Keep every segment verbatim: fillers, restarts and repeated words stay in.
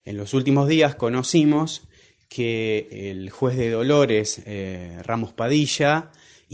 En los últimos días conocimos que el juez de Dolores, eh, Ramos Padilla,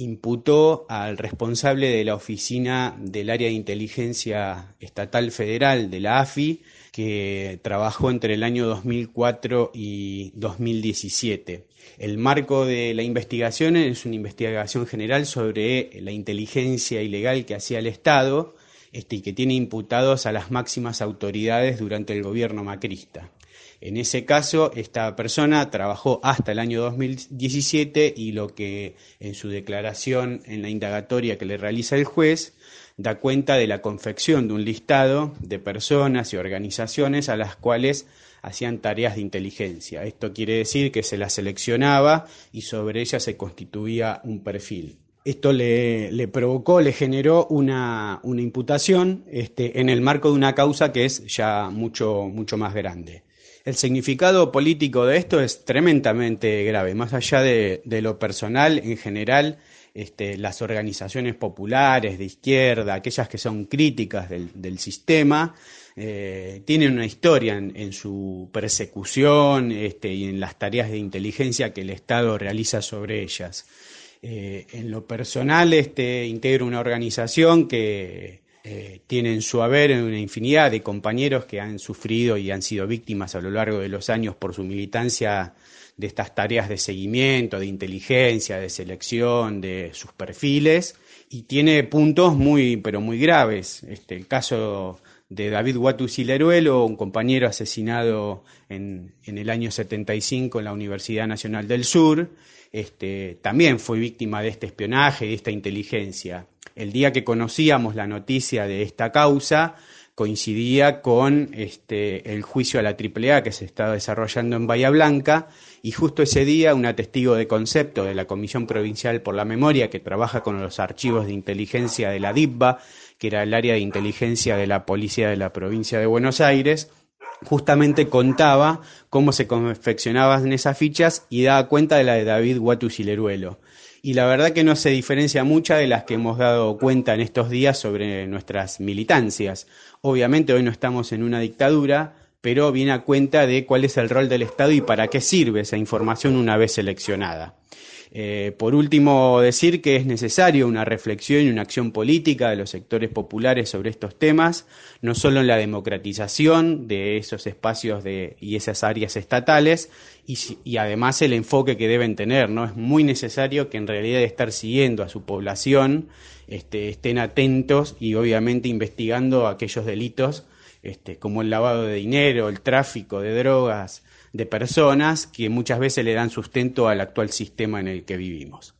imputó al responsable de la oficina del área de inteligencia estatal federal de la A F I, que trabajó entre el año dos mil cuatro y dos mil diecisiete. El marco de la investigación es una investigación general sobre la inteligencia ilegal que hacía el Estado este, y que tiene imputados a las máximas autoridades durante el gobierno macrista. En ese caso, esta persona trabajó hasta el año dos mil diecisiete y lo que en su declaración en la indagatoria que le realiza el juez da cuenta de la confección de un listado de personas y organizaciones a las cuales hacían tareas de inteligencia. Esto quiere decir que se las seleccionaba y sobre ellas se constituía un perfil. Esto le, le provocó, le generó una, una imputación este, en el marco de una causa que es ya mucho, mucho más grande. El significado político de esto es tremendamente grave, más allá de, de lo personal, en general, este, las organizaciones populares de izquierda, aquellas que son críticas del, del sistema, eh, tienen una historia en, en su persecución este, y en las tareas de inteligencia que el Estado realiza sobre ellas. Eh, en lo personal, este, integro una organización que Eh, tiene en su haber una infinidad de compañeros que han sufrido y han sido víctimas a lo largo de los años por su militancia de estas tareas de seguimiento, de inteligencia, de selección de sus perfiles, y tiene puntos muy, pero muy graves. Este, el caso de David Guatu Sileruelo, un compañero asesinado en, en el año setenta y cinco en la Universidad Nacional del Sur, este, también fue víctima de este espionaje y de esta inteligencia. El día que conocíamos la noticia de esta causa coincidía con este, el juicio a la triple A que se estaba desarrollando en Bahía Blanca, y justo ese día una testigo de concepto de la Comisión Provincial por la Memoria, que trabaja con los archivos de inteligencia de la D I V B A, que era el área de inteligencia de la Policía de la Provincia de Buenos Aires, justamente contaba cómo se confeccionaban esas fichas y daba cuenta de la de David Guatu Sileruelo. Y la verdad que no se diferencia mucho de las que hemos dado cuenta en estos días sobre nuestras militancias. Obviamente hoy no estamos en una dictadura, pero viene a cuenta de cuál es el rol del Estado y para qué sirve esa información una vez seleccionada. Eh, por último, decir que es necesario una reflexión y una acción política de los sectores populares sobre estos temas, no solo en la democratización de esos espacios de, y esas áreas estatales, y, y además el enfoque que deben tener, ¿no? Es muy necesario que en realidad de estar siguiendo a su población este, estén atentos y obviamente investigando aquellos delitos este, como el lavado de dinero, el tráfico de drogas, de personas que muchas veces le dan sustento al actual sistema en el que vivimos.